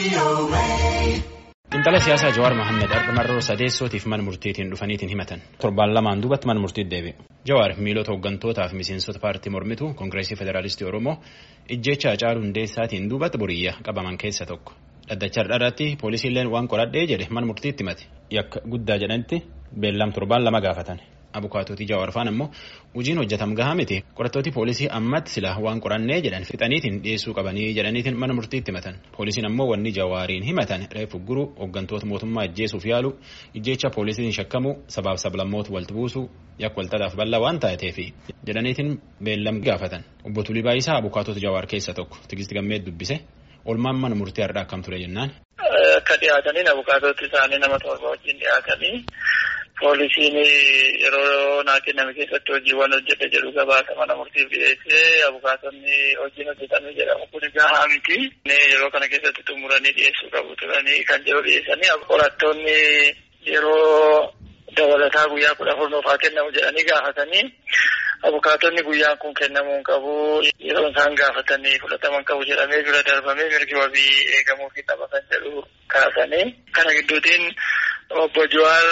Intala siyaasaa Jawaar Mohaammed Ardamarroo sadeessootiif mana murtiitiin dhufaniitiin himatan. Torbaan lamaan duubatti mana murtiitti deebi'e. Jawaar miilota hooggantootaa fi miseensota paartii mormituu Koongireesii Federaalistii Oromoo ijjecha Hacaaluu Hundeessaatiin duubatti boriyyaa qabaman keessa tokko. Dhaddacha irratti poolisiilleen waan qoradhee jedhe mana murtiitti himate. Yakka guddaa jedhanitti beellam torbaan lama gaafatan. Abukaatootii Jawaar faan immoo hojiin hojjetam gahaa miti qorattooti poolisii ammatti sila waan qorannee jedhan fixaniitiin dhiyeessuu qabanii jedhaniitiin mana murtiitti himatan. Poolisiin ammoo wanni Jawaariin himatan reefu guruu hooggantoota mootummaa ajjeesuuf yaalu ijjecha poolisiin shakkamu sabaaf sablammoota walitti buusuu yakka walxaxaaf bal'aa waan taateefi jedhaniitiin beellam gaafatan. Obbo Tulii Baayisaa abukaatota Jawaar keessa tokko Tigisti Gammeet dubbise olmaan mana murtii har'aa akkam ture jennaan. Akka dhiyaatanii abukaatoti isaanii nama torba wajjin dhiyaatanii. Poolisiin yeroo naa kenname keessatti hojiiwwan hojjete jedhu gabaasa mana murtiif dhiyeessee abukaatonni hojiin hojjetame jedhamu kun gahaa miti. Yeroo kana keessatti xumuranii dhiyeessuu qabu turanii kan jedhu dhiyeessanii qorattoonni yeroo dabalataa guyyaa 14 nuufaa kennamu jedhanii gaafatanii abukaatonni guyyaan kun kennamuu hin qabu yeroo isaan gaafatanii fudhataman qabu jedhamee bira darbamee mirgi wabii eegamuufi qaba kan jedhu kaasanii kana gidduutiin Obbo Jawaar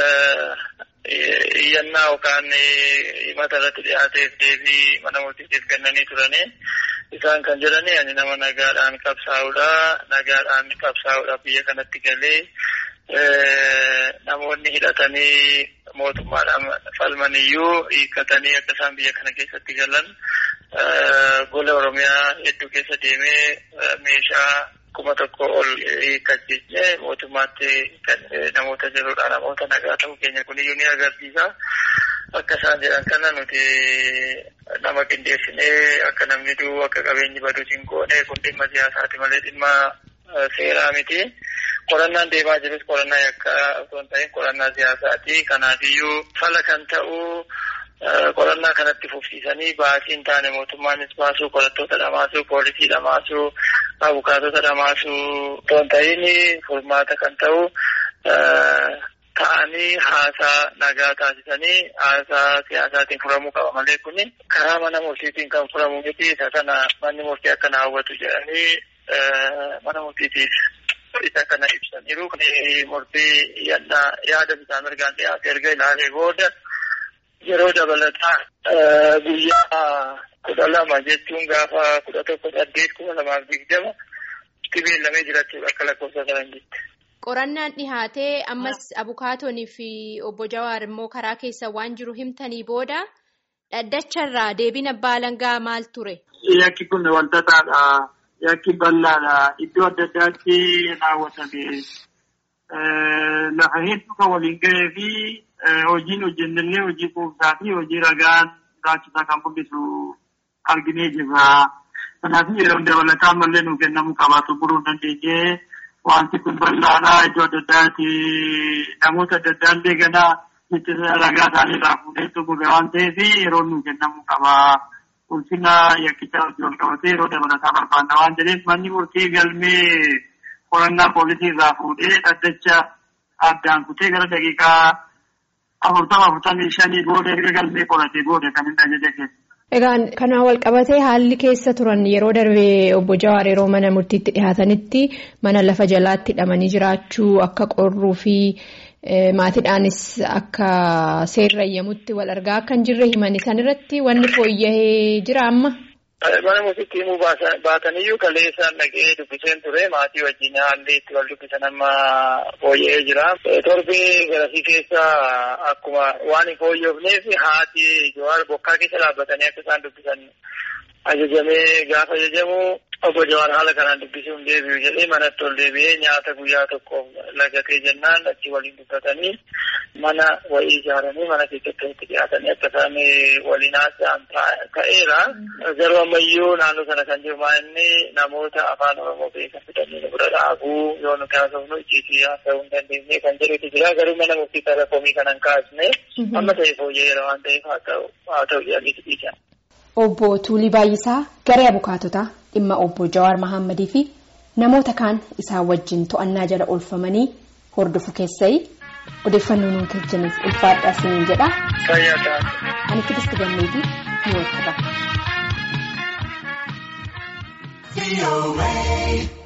iyyannaa yookaan himata irratti dhiyaateef deebii mana murtiitiif kennanii turanii isaan kan jedhani ani nama nagaadhaan qabsaa'uudhaaf biyya kanatti galee namoonni hidhatanii mootummaadhaan falmaniyyuu hiikkatanii akka isaan biyya kana keessatti galan gola Oromiyaa hedduu keessa deemee meeshaa 1,000 ol hiikkachiisnee mootummaatti kan namoota jirudha. Namoota nagaa ta'uu keenya kuniyyuu ni agarsiisa. Akka isaan jedhan kana nuti nama qindeessinee akka namni du'u akka qabeenyi badu hin goone kun dhimma siyaasaati malee dhimma seeraa miti. Qorannaan deemaa jirus qorannaa yakka osoo hin ta'in qorannaa siyaasaati. Kanaafiyyuu fala kan ta'u qorannaa kanatti fufsiisanii baasiin taane mootummaanis baasuu qorattoota dhamaasuu poolisii dhamaasuu abukaatota dhamaasuu osoo hin ta'in furmaata kan ta'u ta'anii haasaa nagaa taasisanii haasaa siyaasaatiin furamuu qaba malee kuni karaa mana murtiitiin kan furamu miti isa kana manni murtii akka na hawwatu jedhanii mana murtiitiif isa kana ibsaniiru. Murtii yaada bitaa mirgaan dhiyaate erga ilaalee booda yeroo dabalataa guyyaa 12 jechuun gaafa 11/8/2020 itti beellamee jiraachuu akka lakkoofsa sanan jirti. Qorannaan dhihaatee ammas abukaatonni fi obbo Jawaar immoo karaa keessa waan jiru himtanii booda dhaddacharraa deebiin abbaa alangaa maal ture? Yakki kun walxaxaadha. Yakki bal'aadha. Iddoo adda addaatti raawwatame. Lafa hedduu kan waliin gahee fi hojiin hojjennellee hojii quubsaa fi hojii ragaan raachisaa kan mul'isu arginee jirra. Kanaaf yeroo dabalataa mallee nuu kennamuu qabaatu buruu dandeenye wanti kun bal'aadhaa iddoo adda addaatti namoota adda addaallee ganaa ragaa isaanii irraa fuudhee xumure waan ta'eef yeroo nuu kennamuu qaba. Ulfina yakkichaa wajjin wal qabatee yeroo dabalataa barbaanna waan jedheef manni murtii galmee qorannaa poolisii irraa fuudhee dhaddacha addaan kutee gara daqiiqaa 45 booda erga galmee qoratee booda kan inni ajaja keessa. Egaan kanaan wal qabatee haalli keessa turan yeroo darbee obbo Jawaar yeroo mana murtiitti dhihaatanitti mana lafa jalaatti hidhamanii jiraachuu akka qorruu fi maatiidhaanis akka seerrayyamutti wal argaa akka hin jirre himanii san irratti wanni fooyya'ee jira amma. Mana murtiitti himuu baataniyyuu kaleessaan dhaqee dubbiseen ture maatii wajjin haalli itti wal dubbisan amma fooyya'ee jira. Torbee garasii keessa akkuma waan hin fooyyofneef haati Jawaar bokkaa keessa dhaabbatanii akka isaan dubbisan ajajamee gaafa ajajamu obbo Jawaar haala kanaan dubbisuun deebi'u jedhee manatti ol deebi'ee nyaata guyyaa tokkoof lagatee jennaan achi waliin dubbatanii mana wayii ijaaranii mana keessatti dhiyaatanii akka isaan waliin haasa'an ta'eera. Garuu ammayyuu naannoo sana kan jiru inni namoota afaan Oromoo beekan fidanii nu bira dhaabuu yoo nu kaasofnu icciitii haasa'uu hin dandeenye kan jedhutu jira. Garuu mana murtii irra komii kanan kaasne amma ta'e fooyya'eera waan ta'eef haa ta'u jedhanii dhiisan. Obbo Tulii Baayisaa garee abukaatotaa dhimma obbo Jawaar Mohaammadii fi namoota kaan isaan wajjin to'annaa jala oolfamanii hordofu keessai odeeffannoo nuun kenniif ulfaadhaa siniin jedha. Ani Tigisti Gammeetii ni wajjira.